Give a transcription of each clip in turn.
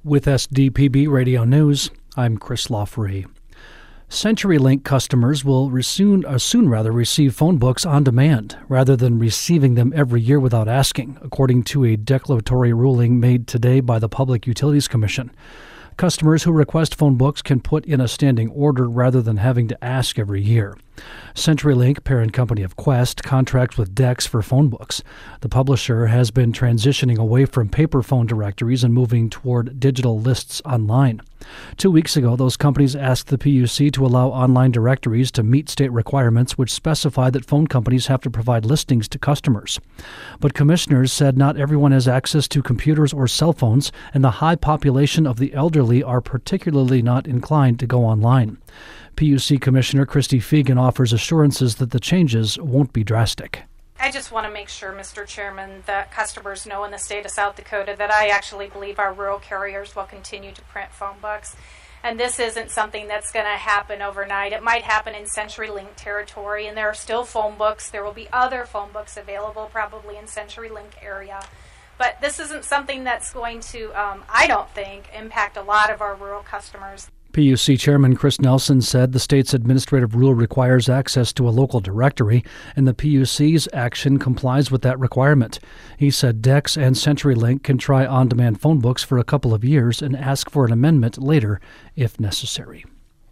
With SDPB Radio News, I'm Chris Lawfree. CenturyLink customers will soon receive phone books on demand rather than receiving them every year without asking, according to a declaratory ruling made today by the Public Utilities Commission. Customers who request phone books can put in a standing order rather than having to ask every year. CenturyLink, parent company of Qwest, contracts with DEX for phone books. The publisher has been transitioning away from paper phone directories and moving toward digital lists online. 2 weeks ago, those companies asked the PUC to allow online directories to meet state requirements which specify that phone companies have to provide listings to customers. But commissioners said not everyone has access to computers or cell phones, and the high population of the elderly are particularly not inclined to go online. PUC Commissioner Christy Fegan offers assurances that the changes won't be drastic. I just want to make sure, Mr. Chairman, that customers know in the state of South Dakota that I actually believe our rural carriers will continue to print phone books. And this isn't something that's going to happen overnight. It might happen in CenturyLink territory, and there are still phone books. There will be other phone books available probably in CenturyLink area. But this isn't something that's going to, I don't think, impact a lot of our rural customers. PUC Chairman Chris Nelson said the state's administrative rule requires access to a local directory, and the PUC's action complies with that requirement. He said DEX and CenturyLink can try on-demand phone books for a couple of years and ask for an amendment later if necessary.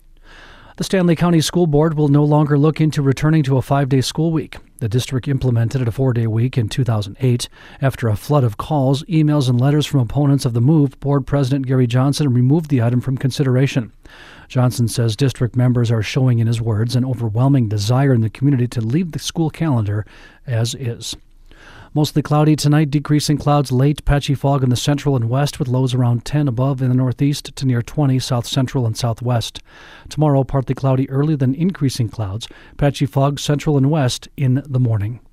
The Stanley County School Board will no longer look into returning to a 5-day school week. The district implemented a 4-day week in 2008. After a flood of calls, emails, and letters from opponents of the move, Board President Gary Johnson removed the item from consideration. Johnson says district members are showing, in his words, an overwhelming desire in the community to leave the school calendar as is. Mostly cloudy tonight, decreasing clouds late, patchy fog in the central and west with lows around 10 above in the northeast to near 20 south central and southwest. Tomorrow, partly cloudy early, then increasing clouds, patchy fog central and west in the morning.